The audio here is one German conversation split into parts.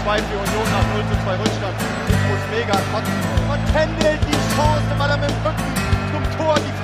2 für Union nach 0:2 Rückstand. Ich muss mega kotzen. Und Kendall die Chance, weil er mit dem Rücken zum Tor die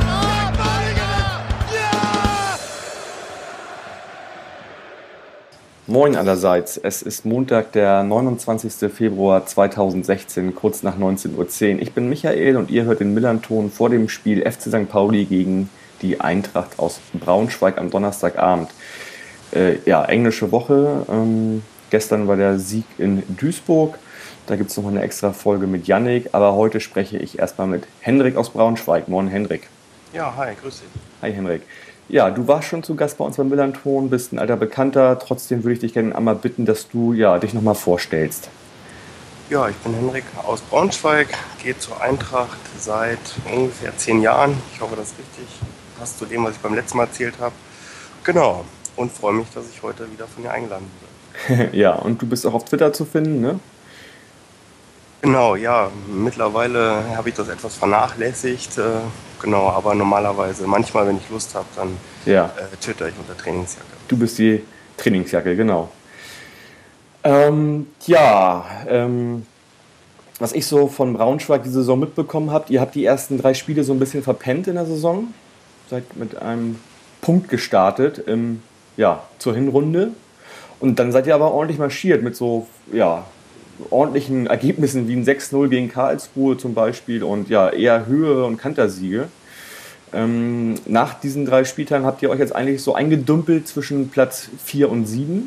Moin allerseits, es ist Montag, der 29. Februar 2016, kurz nach 19:10 Uhr. Ich bin Michael und ihr hört den Millernton vor dem Spiel FC St. Pauli gegen die Eintracht aus Braunschweig am Donnerstagabend. Englische Woche. Gestern war der Sieg in Duisburg. Da gibt es noch eine extra Folge mit Yannick, aber heute spreche ich erstmal mit Hendrik aus Braunschweig. Moin Hendrik. Ja, hi, grüß dich. Hi Hendrik. Ja, du warst schon zu Gast bei uns beim Millernton, bist ein alter Bekannter. Trotzdem würde ich dich gerne einmal bitten, dass du dich nochmal vorstellst. Ja, ich bin Hendrik aus Braunschweig, gehe zur Eintracht seit ungefähr 10 Jahren. Ich hoffe, das ist richtig. Passt zu dem, was ich beim letzten Mal erzählt habe. Genau, und freue mich, dass ich heute wieder von dir eingeladen wurde. Ja, und du bist auch auf Twitter zu finden, ne? Genau, ja, mittlerweile habe ich das etwas vernachlässigt. Genau, aber normalerweise, manchmal, wenn ich Lust habe, dann twitter ich unter Trainingsjacke. Du bist die Trainingsjacke, genau. Was ich so von Braunschweig die Saison mitbekommen habe, ihr habt die ersten 3 Spiele so ein bisschen verpennt in der Saison. Seid mit einem Punkt gestartet zur Hinrunde. Und dann seid ihr aber ordentlich marschiert mit so, ordentlichen Ergebnissen wie ein 6:0 gegen Karlsruhe zum Beispiel und eher Höhe- und Kantersiege. Nach diesen 3 Spieltagen habt ihr euch jetzt eigentlich so eingedümpelt zwischen Platz 4 und 7.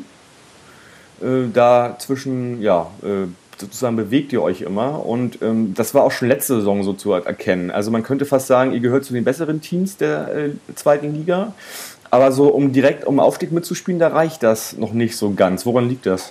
Sozusagen bewegt ihr euch immer und das war auch schon letzte Saison so zu erkennen. Also man könnte fast sagen, ihr gehört zu den besseren Teams der zweiten Liga, aber so um direkt um Aufstieg mitzuspielen, da reicht das noch nicht so ganz. Woran liegt das?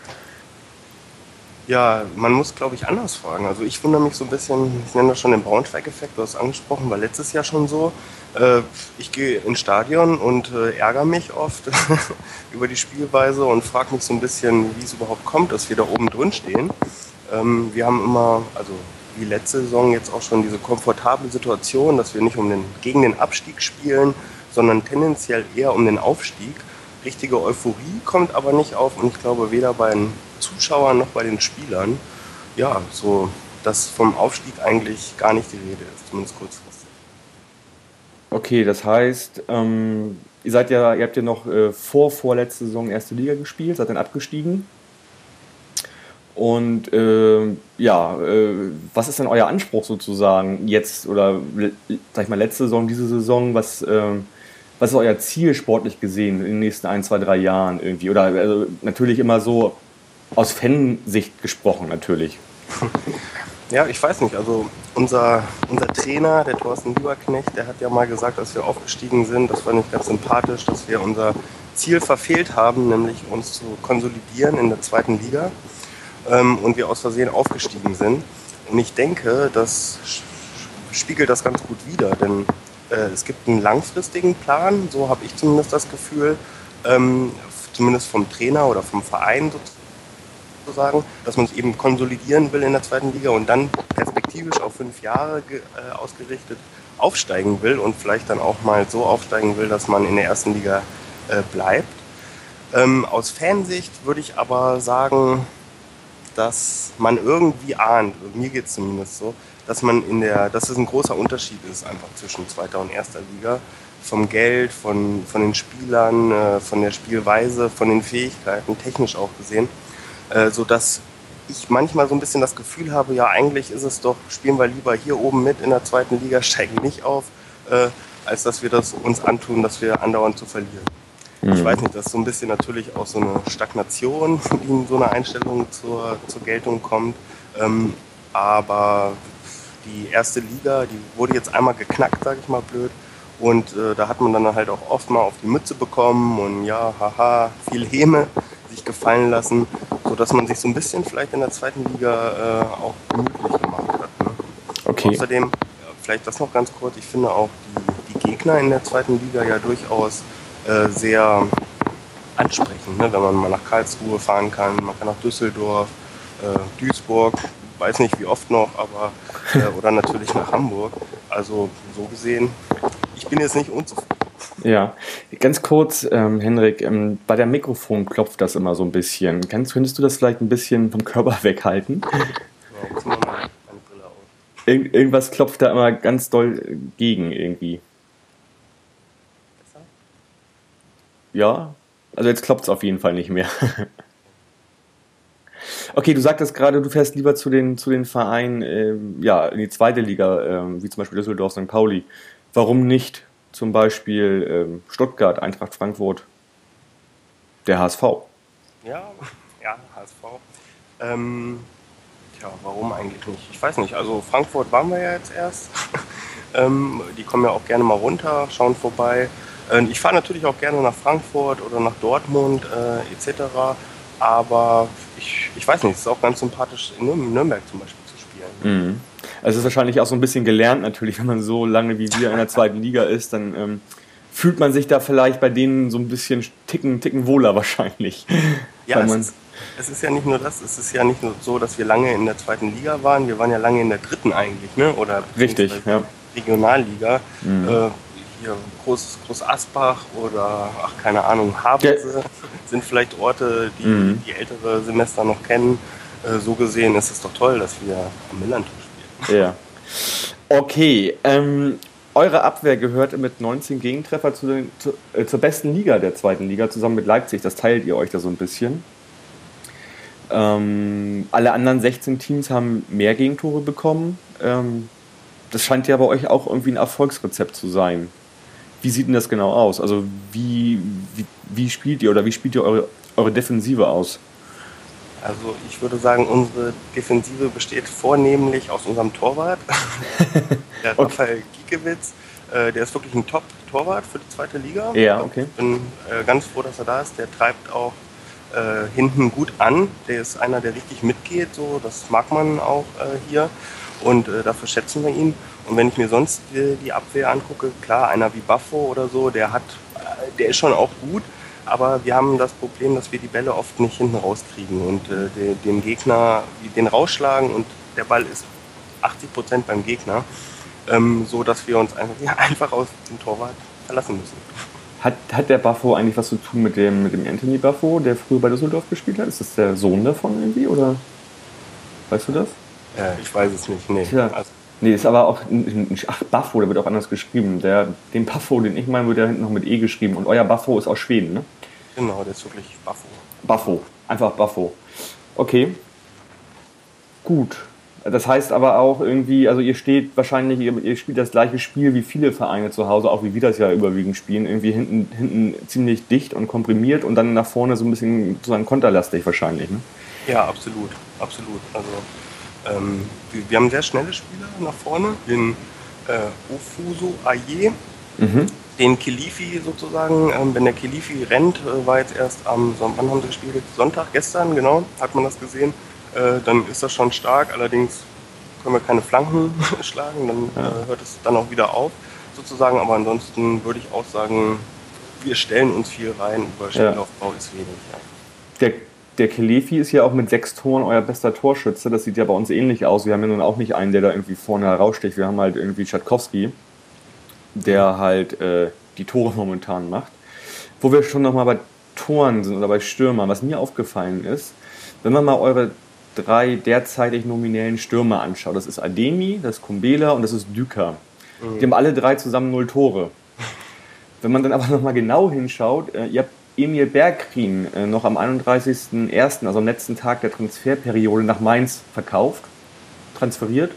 Ja, man muss, glaube ich, anders fragen. Also ich wundere mich so ein bisschen, ich nenne das schon den Braunschweig-Effekt, du hast es angesprochen, war letztes Jahr schon so. Ich gehe ins Stadion und ärgere mich oft über die Spielweise und frage mich so ein bisschen, wie es überhaupt kommt, dass wir da oben drin stehen. Wir haben immer, also wie letzte Saison jetzt auch schon diese komfortable Situation, dass wir nicht gegen den Abstieg spielen, sondern tendenziell eher um den Aufstieg. Richtige Euphorie kommt aber nicht auf und ich glaube weder bei den Zuschauern noch bei den Spielern, dass vom Aufstieg eigentlich gar nicht die Rede ist, zumindest kurzfristig. Okay, das heißt, ihr habt ja noch vorletzte Saison erste Liga gespielt, seid dann abgestiegen. Und was ist denn euer Anspruch sozusagen jetzt oder sag ich mal letzte Saison, diese Saison, was ist euer Ziel sportlich gesehen in den nächsten 1, 2, 3 Jahren irgendwie? Oder also natürlich immer so aus Fansicht gesprochen natürlich. Ja, ich weiß nicht. Also unser Trainer, der Thorsten Lieberknecht, der hat ja mal gesagt, als wir aufgestiegen sind, das fand ich ganz sympathisch, dass wir unser Ziel verfehlt haben, nämlich uns zu konsolidieren in der zweiten Liga und wir aus Versehen aufgestiegen sind. Und ich denke, das spiegelt das ganz gut wider, denn es gibt einen langfristigen Plan, so habe ich zumindest das Gefühl, zumindest vom Trainer oder vom Verein sozusagen, dass man es eben konsolidieren will in der zweiten Liga und dann perspektivisch auf 5 Jahre ausgerichtet aufsteigen will und vielleicht dann auch mal so aufsteigen will, dass man in der ersten Liga bleibt. Aus Fansicht würde ich aber sagen, dass man irgendwie ahnt, mir geht es zumindest so, dass es ein großer Unterschied ist einfach zwischen zweiter und erster Liga. Vom Geld, von den Spielern, von der Spielweise, von den Fähigkeiten, technisch auch gesehen. Sodass ich manchmal so ein bisschen das Gefühl habe, ja eigentlich ist es doch, spielen wir lieber hier oben mit in der zweiten Liga, steigen nicht auf, als dass wir das uns antun, dass wir andauernd zu verlieren. Ich weiß nicht, das ist so ein bisschen natürlich auch so eine Stagnation, die in so einer Einstellung zur Geltung kommt. Aber die erste Liga, die wurde jetzt einmal geknackt, sage ich mal blöd. Und da hat man dann halt auch oft mal auf die Mütze bekommen und viel Häme sich gefallen lassen, sodass man sich so ein bisschen vielleicht in der zweiten Liga auch gemütlich gemacht hat. Ne? Okay. Außerdem, vielleicht das noch ganz kurz, ich finde auch die Gegner in der zweiten Liga ja durchaus sehr ansprechend, ne? Wenn man mal nach Karlsruhe fahren kann, man kann nach Düsseldorf, Duisburg, weiß nicht wie oft noch, aber oder natürlich nach Hamburg. Also so gesehen, ich bin jetzt nicht unzufrieden. Ja, ganz kurz, Henrik, bei der Mikrofon klopft das immer so ein bisschen. Könntest du das vielleicht ein bisschen vom Körper weghalten? Ja, jetzt nehmen wir mal meine Brille auf. Irgendwas klopft da immer ganz doll gegen irgendwie. Besser? Ja, also jetzt klopft es auf jeden Fall nicht mehr. Okay, du sagtest gerade, du fährst lieber zu den Vereinen, ja, in die zweite Liga, wie zum Beispiel Düsseldorf, St. Pauli. Warum nicht zum Beispiel Stuttgart, Eintracht Frankfurt, der HSV? Ja, ja, HSV. Warum eigentlich nicht? Ich weiß nicht. Also Frankfurt waren wir ja jetzt erst. Die kommen ja auch gerne mal runter, schauen vorbei. Ich fahre natürlich auch gerne nach Frankfurt oder nach Dortmund etc. Aber ich weiß nicht, es ist auch ganz sympathisch, in Nürnberg zum Beispiel zu spielen. Mhm. Also es ist wahrscheinlich auch so ein bisschen gelernt natürlich, wenn man so lange wie wir in der zweiten Liga ist, dann fühlt man sich da vielleicht bei denen so ein bisschen Ticken wohler wahrscheinlich. Ja, Weil man, es ist ja nicht nur das, es ist ja nicht nur so, dass wir lange in der zweiten Liga waren, wir waren ja lange in der dritten eigentlich, ne? Oder richtig, ja. Regionalliga. Hier Groß Asbach oder, ach keine Ahnung, Havelse sind vielleicht Orte, die ältere Semester noch kennen. So gesehen ist es doch toll, dass wir am Millantor spielen. Ja. Okay, eure Abwehr gehört mit 19 Gegentreffer zur besten Liga der zweiten Liga, zusammen mit Leipzig. Das teilt ihr euch da so ein bisschen. Alle anderen 16 Teams haben mehr Gegentore bekommen. Das scheint ja bei euch auch irgendwie ein Erfolgsrezept zu sein. Wie sieht denn das genau aus? Also wie spielt ihr oder wie spielt ihr eure Defensive aus? Also ich würde sagen, unsere Defensive besteht vornehmlich aus unserem Torwart, der Okay. Raphael Giekewitz. Der ist wirklich ein Top-Torwart für die zweite Liga. Ja, okay. Ich bin ganz froh, dass er da ist. Der treibt auch hinten gut an. Der ist einer, der richtig mitgeht. So, das mag man auch hier. Und dafür schätzen wir ihn. Und wenn ich mir sonst die Abwehr angucke, klar, einer wie Baffo oder so, der ist schon auch gut. Aber wir haben das Problem, dass wir die Bälle oft nicht hinten rauskriegen und dem Gegner den rausschlagen und der Ball ist 80% beim Gegner, so dass wir uns einfach auf den Torwart verlassen müssen. Hat der Baffo eigentlich was zu tun mit dem Anthony Baffo, der früher bei Düsseldorf gespielt hat? Ist das der Sohn davon irgendwie oder weißt du das? Ich weiß es nicht, nee. Tja. Also, Nee, ist aber auch Baffo, der wird auch anders geschrieben. Den Baffo, den ich meine, wird ja hinten noch mit E geschrieben. Und euer Baffo ist aus Schweden, ne? genau, der ist wirklich Baffo. Baffo, einfach Baffo. Okay, gut. Das heißt aber auch irgendwie, also ihr spielt das gleiche Spiel wie viele Vereine zu Hause, auch wie wir das ja überwiegend spielen, irgendwie hinten ziemlich dicht und komprimiert und dann nach vorne so ein bisschen sozusagen konterlastig wahrscheinlich, ne? Ja, absolut, absolut. Also wir haben sehr schnelle Spieler nach vorne, den Ofuso Aye, den Kilifi sozusagen. Wenn der Kilifi rennt, war jetzt erst wann haben sie gespielt? Sonntag, gestern, genau, hat man das gesehen. Dann ist das schon stark, allerdings können wir keine Flanken schlagen, dann hört es dann auch wieder auf sozusagen. Aber ansonsten würde ich auch sagen, wir stellen uns viel rein, über Spielaufbau ist wenig. Ja. Der Kelefi ist ja auch mit 6 Toren euer bester Torschütze. Das sieht ja bei uns ähnlich aus. Wir haben ja nun auch nicht einen, der da irgendwie vorne heraussticht. Wir haben halt irgendwie Schatkowski, der halt die Tore momentan macht. Wo wir schon nochmal bei Toren sind oder bei Stürmern, was mir aufgefallen ist, wenn man mal eure 3 derzeitig nominellen Stürmer anschaut, das ist Ademi, das ist Kumbela und das ist Düker. Die haben alle 3 zusammen 0 Tore. Wenn man dann aber nochmal genau hinschaut, ihr habt Emil Bergkrien noch am 31.01., also am letzten Tag der Transferperiode, nach Mainz transferiert.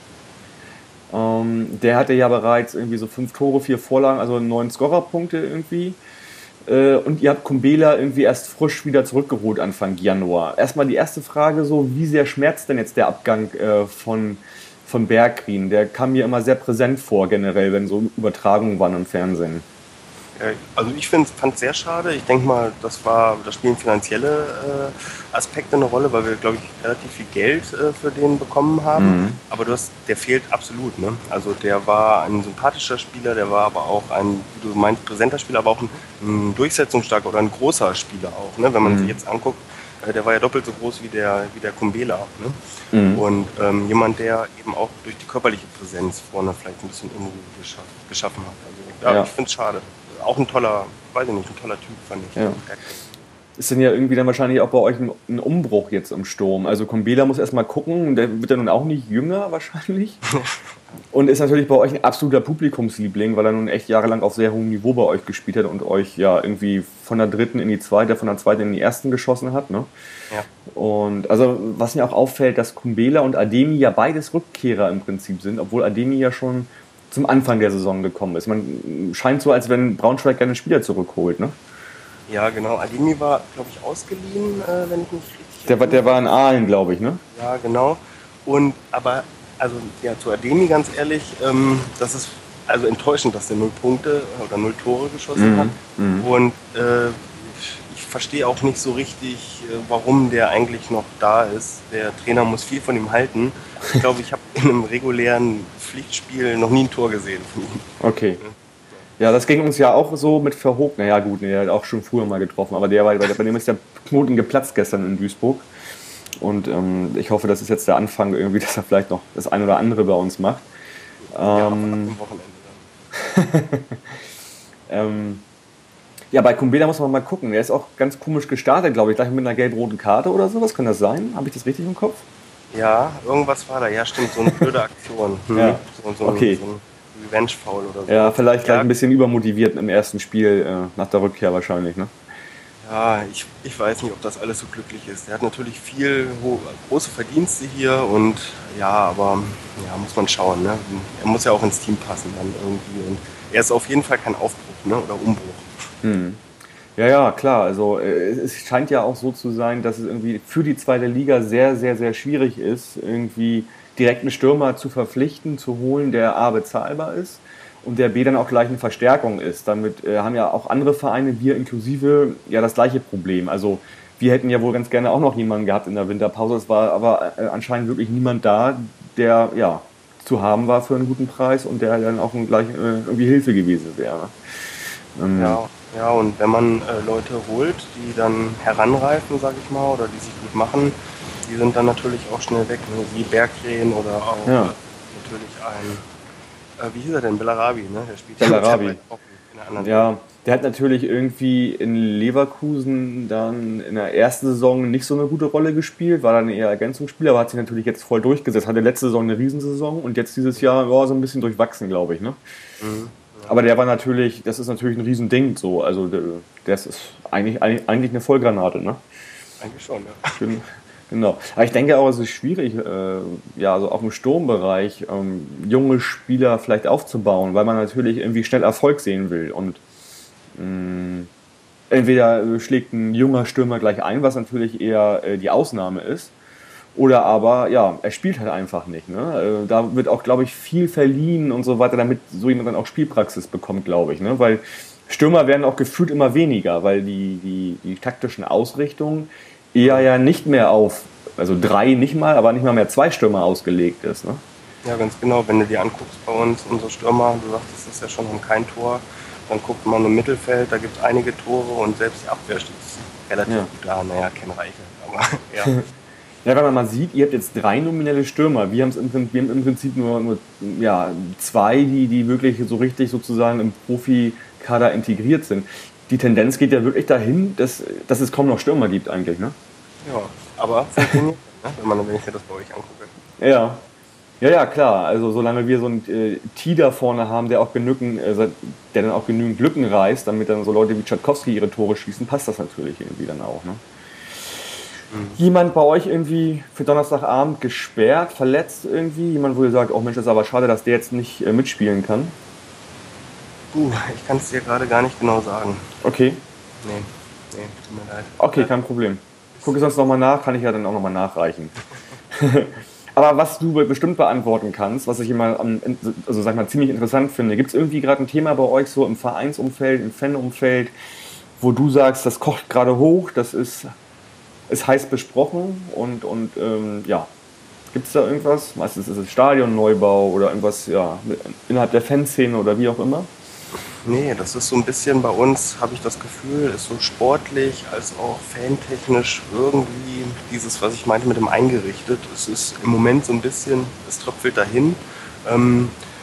Der hatte ja bereits irgendwie so 5 Tore, 4 Vorlagen, also 9 Scorerpunkte irgendwie. Und ihr habt Kumbela irgendwie erst frisch wieder zurückgeholt Anfang Januar. Erstmal die erste Frage so, wie sehr schmerzt denn jetzt der Abgang von Bergkrien? Der kam mir immer sehr präsent vor generell, wenn so Übertragungen waren im Fernsehen. Also ich fand es sehr schade. Ich denke mal, das spielen finanzielle Aspekte eine Rolle, weil wir, glaube ich, relativ viel Geld für den bekommen haben. Aber der fehlt absolut. Ne? Also der war ein sympathischer Spieler, der war aber auch ein, wie du meinst, präsenter Spieler, aber auch ein durchsetzungsstarker oder ein großer Spieler auch. Ne? Wenn man sich jetzt anguckt, der war ja doppelt so groß wie der Kumbela. Ne? Und jemand, der eben auch durch die körperliche Präsenz vorne vielleicht ein bisschen Unruhe geschaffen hat. Also, ich finde es schade. auch ein toller, weiß ich nicht, ein toller Typ, fand ich. Ja. Ist denn ja irgendwie dann wahrscheinlich auch bei euch ein Umbruch jetzt im Sturm. Also Kumbela muss erstmal gucken, der wird ja nun auch nicht jünger wahrscheinlich. Und ist natürlich bei euch ein absoluter Publikumsliebling, weil er nun echt jahrelang auf sehr hohem Niveau bei euch gespielt hat und euch ja irgendwie von der dritten in die zweite, von der zweiten in die ersten geschossen hat. Ne? Ja. Und also was mir auch auffällt, dass Kumbela und Ademi ja beides Rückkehrer im Prinzip sind, obwohl Ademi ja schon zum Anfang der Saison gekommen ist. Man scheint so, als wenn Braunschweig gerne Spieler zurückholt, ne? Ja, genau. Ademi war, glaube ich, ausgeliehen, wenn ich nicht richtig Der war in Aalen, glaube ich, ne? Ja, genau. Aber zu Ademi ganz ehrlich, das ist also enttäuschend, dass der 0 Punkte oder 0 Tore geschossen hat. Und ich verstehe auch nicht so richtig, warum der eigentlich noch da ist. Der Trainer muss viel von ihm halten. Ich glaube, ich habe in einem regulären Pflichtspiel noch nie ein Tor gesehen von ihm. Okay. Ja, das ging uns ja auch so mit Verhoog. Naja, gut, er hat auch schon früher mal getroffen, aber bei dem ist der Knoten geplatzt gestern in Duisburg. Und ich hoffe, das ist jetzt der Anfang irgendwie, dass er vielleicht noch das ein oder andere bei uns macht. Ja, am Wochenende dann. Ja, bei Kumbela muss man mal gucken. Der ist auch ganz komisch gestartet, glaube ich, gleich mit einer gelb-roten Karte oder sowas. Kann das sein? Habe ich das richtig im Kopf? Ja, irgendwas war da. Ja, stimmt, so eine blöde Aktion. Ja. Okay. So ein Revenge-Foul oder so. Ja, vielleicht gleich ein bisschen übermotiviert im ersten Spiel nach der Rückkehr wahrscheinlich, ne? Ja, ich weiß nicht, ob das alles so glücklich ist. Der hat natürlich große Verdienste hier und ja, aber ja, muss man schauen. Ne? Er muss ja auch ins Team passen dann irgendwie. Und er ist auf jeden Fall kein Aufbruch, ne? Oder Umbruch. Ja, klar. Also es scheint ja auch so zu sein, dass es irgendwie für die zweite Liga sehr, sehr, sehr schwierig ist, irgendwie direkt einen Stürmer zu verpflichten, zu holen, der A bezahlbar ist und der B dann auch gleich eine Verstärkung ist. Damit haben ja auch andere Vereine, wir inklusive, ja das gleiche Problem. Also wir hätten ja wohl ganz gerne auch noch jemanden gehabt in der Winterpause. Es war aber anscheinend wirklich niemand da, der ja zu haben war für einen guten Preis und der dann auch gleich irgendwie Hilfe gewesen wäre. Ja, und wenn man Leute holt, die dann heranreifen, sag ich mal, oder die sich gut machen, die sind dann natürlich auch schnell weg, ne? Wie Berggren oder auch natürlich wie hieß er denn? Bellarabi, ne? Der spielt Bellarabi. In der anderen Ja, der hat natürlich irgendwie in Leverkusen dann in der ersten Saison nicht so eine gute Rolle gespielt, war dann eher Ergänzungsspieler, aber hat sich natürlich jetzt voll durchgesetzt. Hatte letzte Saison eine Riesensaison und jetzt dieses Jahr so ein bisschen durchwachsen, glaube ich, ne? Aber der war natürlich, das ist natürlich ein Riesending so, also das ist eigentlich eine Vollgranate, ne? Eigentlich schon, ja. Genau. Aber ich denke auch, es ist schwierig, so auf dem Sturmbereich junge Spieler vielleicht aufzubauen, weil man natürlich irgendwie schnell Erfolg sehen will. Und entweder schlägt ein junger Stürmer gleich ein, was natürlich eher die Ausnahme ist, oder aber, ja, er spielt halt einfach nicht. Ne? Da wird auch, glaube ich, viel verliehen und so weiter, damit so jemand dann auch Spielpraxis bekommt, glaube ich. Ne? Weil Stürmer werden auch gefühlt immer weniger, weil die taktischen Ausrichtungen eher ja nicht mehr auf, also 3 nicht mal, aber nicht mal mehr 2 Stürmer ausgelegt ist. Ne? Ja, ganz genau. Wenn du dir anguckst bei uns, unsere Stürmer, du sagtest, das ist ja schon um kein Tor, dann guckt man im Mittelfeld, da gibt es einige Tore und selbst die Abwehr steht relativ gut da. Naja, kein Reiche, aber ja. Ja, wenn man mal sieht, ihr habt jetzt 3 nominelle Stürmer. Wir haben im Prinzip nur 2, die wirklich so richtig sozusagen im Profikader integriert sind. Die Tendenz geht ja wirklich dahin, dass es kaum noch Stürmer gibt eigentlich, ne? Ja, aber funktioniert, ne? Wenn ich mir das bei euch angucke. Ja, klar. Also solange wir so einen Tida vorne haben, der dann auch genügend Lücken reißt, damit dann so Leute wie Tschatkowski ihre Tore schießen, passt das natürlich irgendwie dann auch, ne? Jemand bei euch irgendwie für Donnerstagabend gesperrt, verletzt irgendwie? Jemand, wo ihr sagt, oh Mensch, das ist aber schade, dass der jetzt nicht mitspielen kann? Ich kann es dir gerade gar nicht genau sagen. Okay. Nee, tut mir leid. Okay, kein Problem. Gucke sonst nochmal nach, kann ich ja dann auch nochmal nachreichen. Aber was du bestimmt beantworten kannst, was ich immer ziemlich interessant finde, gibt es irgendwie gerade ein Thema bei euch so im Vereinsumfeld, im Fanumfeld, wo du sagst, das kocht gerade hoch, das ist heiß besprochen und gibt es da irgendwas? Meistens ist es Stadionneubau oder irgendwas innerhalb der Fanszene oder wie auch immer? Nee, das ist so ein bisschen bei uns, habe ich das Gefühl, ist so sportlich als auch fantechnisch irgendwie dieses, was ich meinte mit dem eingerichtet. Es ist im Moment so ein bisschen, es tröpfelt dahin.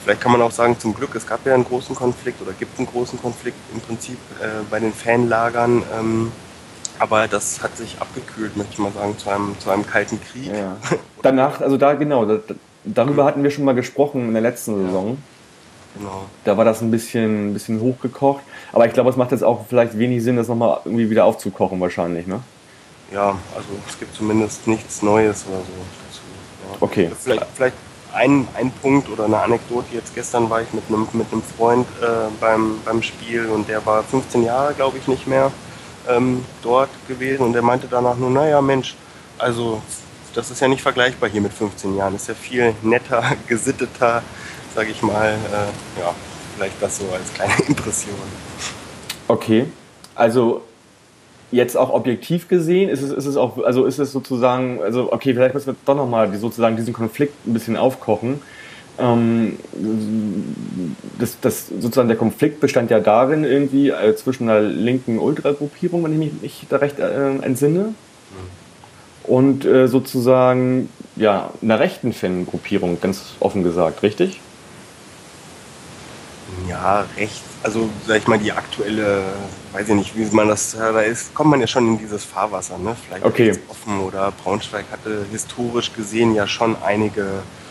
vielleicht kann man auch sagen, zum Glück, es gab ja einen großen Konflikt oder gibt einen großen Konflikt im Prinzip bei den Fanlagern. Aber das hat sich abgekühlt, möchte ich mal sagen, zu einem kalten Krieg. Ja. Danach, also darüber hatten wir schon mal gesprochen in der letzten Saison. Genau. Da war das ein bisschen hochgekocht. Aber ich glaube, es macht jetzt auch vielleicht wenig Sinn, das nochmal irgendwie wieder aufzukochen wahrscheinlich, ne? Ja, also es gibt zumindest nichts Neues oder so dazu. Ja. Okay. Vielleicht ein Punkt oder eine Anekdote. Jetzt gestern war ich mit einem Freund beim Spiel und der war 15 Jahre, glaube ich, nicht mehr dort gewesen und der meinte danach nur, naja Mensch, also das ist ja nicht vergleichbar hier mit 15 Jahren. Das ist ja viel netter, gesitteter, sage ich mal. Ja, vielleicht das so als kleine Impression. Okay, also jetzt auch objektiv gesehen, ist es auch, also ist es sozusagen, also okay, vielleicht müssen wir doch nochmal sozusagen diesen Konflikt ein bisschen aufkochen. Sozusagen der Konflikt bestand ja darin irgendwie zwischen einer linken Ultragruppierung, wenn ich mich nicht da recht entsinne, und sozusagen ja einer rechten Fangruppierung, ganz offen gesagt, richtig? Ja, recht. Also, sag ich mal, die aktuelle, weiß ich nicht, wie man das, da ist, kommt man ja schon in dieses Fahrwasser, ne? Vielleicht Okay. offen oder Braunschweig hatte historisch gesehen ja schon einige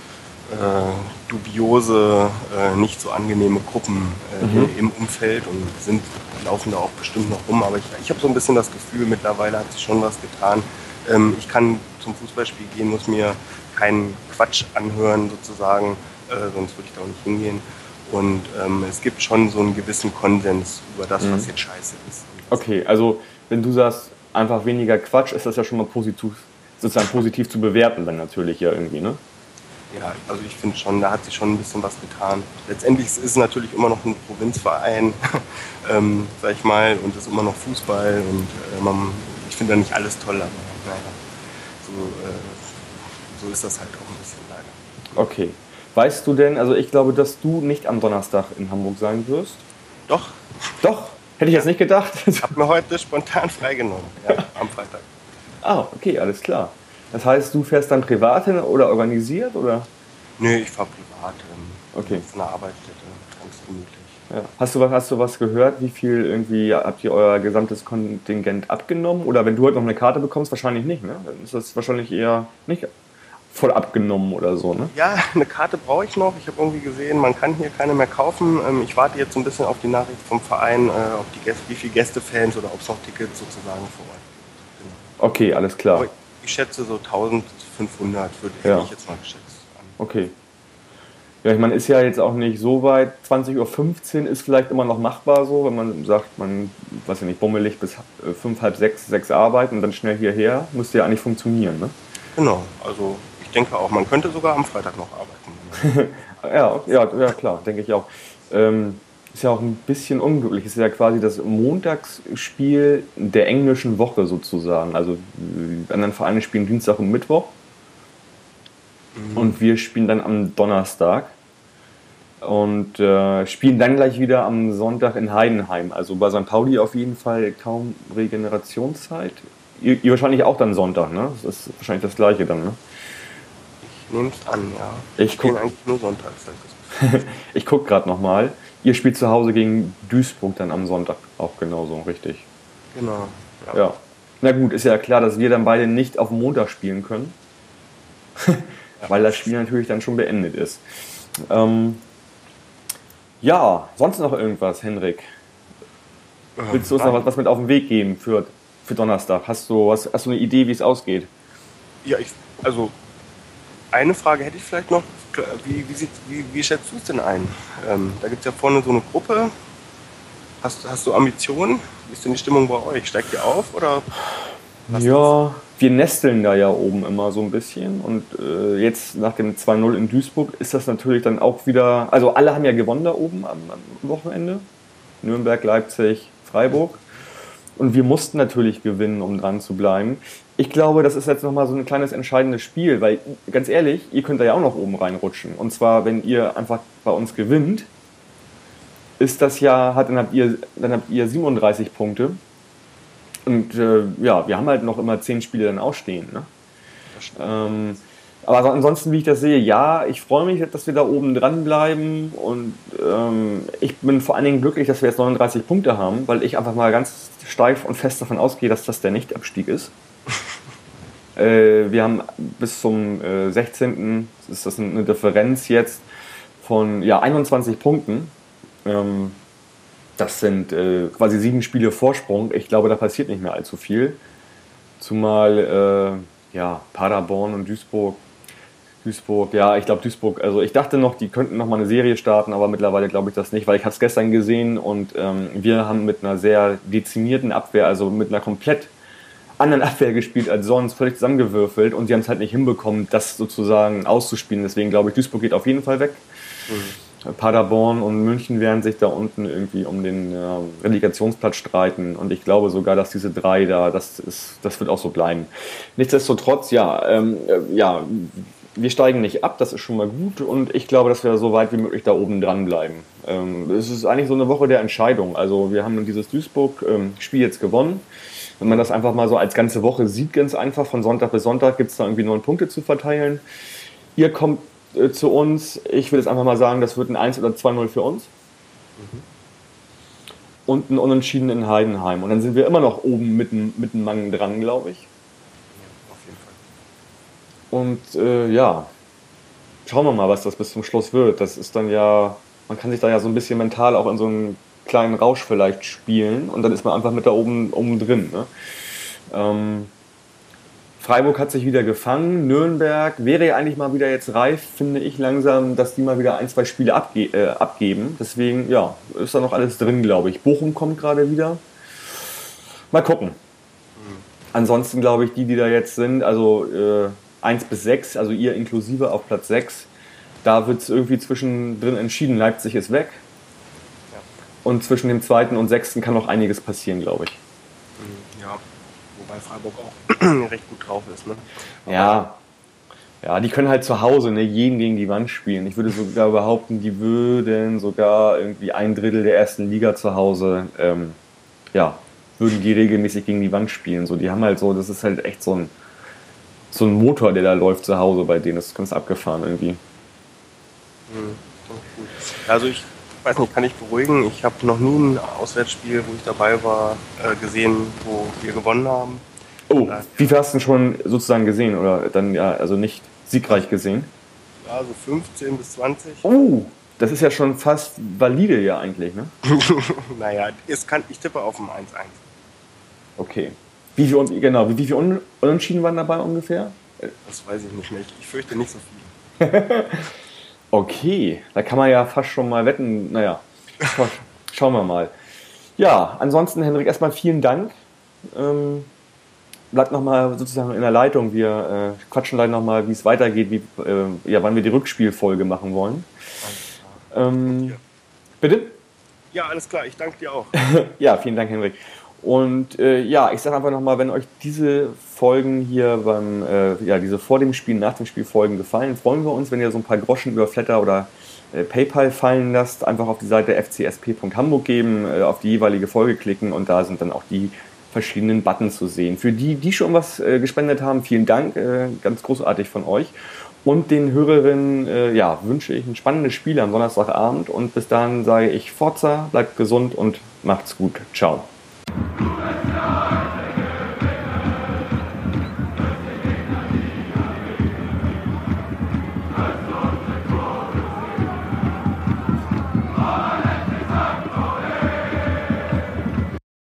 dubiose, nicht so angenehme Gruppen im Umfeld und laufen da auch bestimmt noch rum. Aber ich habe so ein bisschen das Gefühl, mittlerweile hat sich schon was getan. Ich kann zum Fußballspiel gehen, muss mir keinen Quatsch anhören sozusagen, sonst würde ich da auch nicht hingehen. Und es gibt schon so einen gewissen Konsens über das, was jetzt scheiße ist. Okay, also wenn du sagst, einfach weniger Quatsch, ist das ja schon mal positiv zu bewerten dann natürlich ja irgendwie, ne? Ja, also ich finde schon, da hat sich schon ein bisschen was getan. Letztendlich ist es natürlich immer noch ein Provinzverein, sag ich mal, und es ist immer noch Fußball und ich finde da nicht alles toll, aber naja, so ist das halt auch ein bisschen leider. Okay. Weißt du denn, also ich glaube, dass du nicht am Donnerstag in Hamburg sein wirst? Doch, Doch, hätte ich jetzt nicht gedacht. ich habe mir heute spontan freigenommen, ja, am Freitag. Ah, okay, alles klar. Das heißt, du fährst dann privat hin oder organisiert, oder? Nö, ich fahre privat Okay. von der Arbeitsstätte, ganz gemütlich. Ja. Hast du was gehört? Wie viel irgendwie habt ihr euer gesamtes Kontingent abgenommen? Oder wenn du heute noch eine Karte bekommst, wahrscheinlich nicht, ne? Dann ist das wahrscheinlich eher nicht voll abgenommen oder so, ne? Ja, eine Karte brauche ich noch. Ich habe irgendwie gesehen, man kann hier keine mehr kaufen. Ich warte jetzt so ein bisschen auf die Nachricht vom Verein, wie viele Gästefans oder ob es noch Tickets sozusagen vor Ort gibt. Genau. Okay, alles klar. Aber ich schätze so 1500 Ja. ich jetzt mal geschätzt an. Okay. Ja, ich meine, ist ja jetzt auch nicht so weit. 20:15 Uhr ist vielleicht immer noch machbar so, wenn man sagt, man, weiß ja nicht, bummelig bis 5, halb 6, 6 arbeiten und dann schnell hierher. Müsste ja eigentlich funktionieren, ne? Genau, also ich denke auch, man könnte sogar am Freitag noch arbeiten. Ja, klar, denke ich auch. Ist ja auch ein bisschen unglücklich. Ist ja quasi das Montagsspiel der englischen Woche sozusagen. Also die anderen Vereine spielen Dienstag und Mittwoch. Und wir spielen dann am Donnerstag. Und spielen dann gleich wieder am Sonntag in Heidenheim. Also bei St. Pauli auf jeden Fall kaum Regenerationszeit. Ihr wahrscheinlich auch dann Sonntag, ne? Das ist wahrscheinlich das Gleiche dann, ne? Ich nehme es an, ja. Ich spiele guck- eigentlich nur sonntags. Halt Ich gucke gerade nochmal. Ihr spielt zu Hause gegen Duisburg dann am Sonntag auch genauso, richtig? Genau. Ja. Na gut, ist ja klar, dass wir dann beide nicht auf Montag spielen können. Weil das Spiel natürlich dann schon beendet ist. Ja, sonst noch irgendwas, Henrik? Willst du uns noch was mit auf den Weg geben für Donnerstag? Hast du eine Idee, wie es ausgeht? Ja, also eine Frage hätte ich vielleicht noch. Wie schätzt du es denn ein? Da gibt es ja vorne so eine Gruppe. Hast du Ambitionen? Wie ist denn die Stimmung bei euch? Steigt ihr auf oder? Ja, wir nesteln da ja oben immer so ein bisschen und jetzt nach dem 2:0 in Duisburg ist das natürlich dann auch wieder, also alle haben ja gewonnen da oben am Wochenende, Nürnberg, Leipzig, Freiburg, und wir mussten natürlich gewinnen, um dran zu bleiben. Ich glaube, das ist jetzt nochmal so ein kleines entscheidendes Spiel, weil ganz ehrlich, ihr könnt da ja auch noch oben reinrutschen, und zwar, wenn ihr einfach bei uns gewinnt, ist das ja, dann habt ihr 37 Punkte. Und ja, wir haben halt noch immer 10 Spiele dann ausstehen. Ne? Aber ansonsten, wie ich das sehe, ja, ich freue mich, dass wir da oben dran bleiben und ich bin vor allen Dingen glücklich, dass wir jetzt 39 Punkte haben, weil ich einfach mal ganz steif und fest davon ausgehe, dass das der Nicht-Abstieg ist. Wir haben bis zum 16. ist das eine Differenz jetzt von 21 Punkten. Das sind quasi 7 Spiele Vorsprung. Ich glaube, da passiert nicht mehr allzu viel. Zumal Paderborn und Duisburg, ich glaube Duisburg, also ich dachte noch, die könnten noch mal eine Serie starten, aber mittlerweile glaube ich das nicht, weil ich habe es gestern gesehen und wir haben mit einer sehr dezimierten Abwehr, also mit einer komplett anderen Abwehr gespielt als sonst, völlig zusammengewürfelt und sie haben es halt nicht hinbekommen, das sozusagen auszuspielen. Deswegen glaube ich, Duisburg geht auf jeden Fall weg. Paderborn und München werden sich da unten irgendwie um den Relegationsplatz streiten und ich glaube sogar, dass diese 3 da, das wird auch so bleiben. Nichtsdestotrotz, wir steigen nicht ab, das ist schon mal gut und ich glaube, dass wir so weit wie möglich da oben dran bleiben. Es ist eigentlich so eine Woche der Entscheidung. Also wir haben dieses Duisburg-Spiel jetzt gewonnen. Wenn man das einfach mal so als ganze Woche sieht, ganz einfach, von Sonntag bis Sonntag gibt es da irgendwie 9 Punkte zu verteilen. Ihr kommt zu uns, ich will jetzt einfach mal sagen, das wird ein 1 oder 2-0 für uns. Und ein Unentschieden in Heidenheim. Und dann sind wir immer noch oben mit dem Mangen dran, glaube ich. Und schauen wir mal, was das bis zum Schluss wird. Das ist dann man kann sich da ja so ein bisschen mental auch in so einen kleinen Rausch vielleicht spielen und dann ist man einfach mit da oben drin. Ne? Freiburg hat sich wieder gefangen, Nürnberg wäre ja eigentlich mal wieder jetzt reif, finde ich langsam, dass die mal wieder 1, 2 Spiele abgeben. Deswegen, ist da noch alles drin, glaube ich. Bochum kommt gerade wieder. Mal gucken. Ansonsten glaube ich, die da jetzt sind, also 1 bis 6, also ihr inklusive auf Platz 6, da wird es irgendwie zwischendrin entschieden. Leipzig ist weg. Ja. Und zwischen dem 2. und 6. kann noch einiges passieren, glaube ich. Ja, wobei Freiburg auch recht gut drauf ist. Ne? Ja, die können halt zu Hause jeden gegen die Wand spielen. Ich würde sogar behaupten, die würden sogar irgendwie 1/3 der ersten Liga zu Hause, würden die regelmäßig gegen die Wand spielen. So, die haben halt so, das ist halt echt so ein Motor, der da läuft zu Hause bei denen. Das ist ganz abgefahren irgendwie. Also ich weiß nicht, kann ich beruhigen. Ich habe noch nie ein Auswärtsspiel, wo ich dabei war, gesehen, wo wir gewonnen haben. Oh, wie viel hast du denn schon sozusagen gesehen? Oder dann also nicht siegreich gesehen? Ja, so 15 bis 20. Oh, das ist ja schon fast valide eigentlich, ne? Naja, ich tippe auf ein 1-1. Okay. Wie viel Unentschieden waren dabei ungefähr? Das weiß ich nicht mehr. Ich fürchte nicht so viel. Okay, da kann man ja fast schon mal wetten. Naja, schauen wir mal. Ja, ansonsten, Henrik, erstmal vielen Dank. Bleibt nochmal sozusagen in der Leitung. Wir quatschen gleich nochmal, wie es weitergeht, wann wir die Rückspielfolge machen wollen. Bitte? Ja, alles klar. Ich danke dir auch. Ja, vielen Dank, Henrik. Und ich sage einfach nochmal, wenn euch diese Folgen hier diese vor dem Spiel, nach dem Spiel Folgen gefallen, freuen wir uns, wenn ihr so ein paar Groschen über Flatter oder PayPal fallen lasst. Einfach auf die Seite fcsp.hamburg geben, auf die jeweilige Folge klicken und da sind dann auch die verschiedenen Buttons zu sehen. Für die schon was gespendet haben, vielen Dank, ganz großartig von euch. Und den Hörerinnen wünsche ich ein spannendes Spiel am Donnerstagabend und bis dahin sage ich Forza, bleibt gesund und macht's gut. Ciao.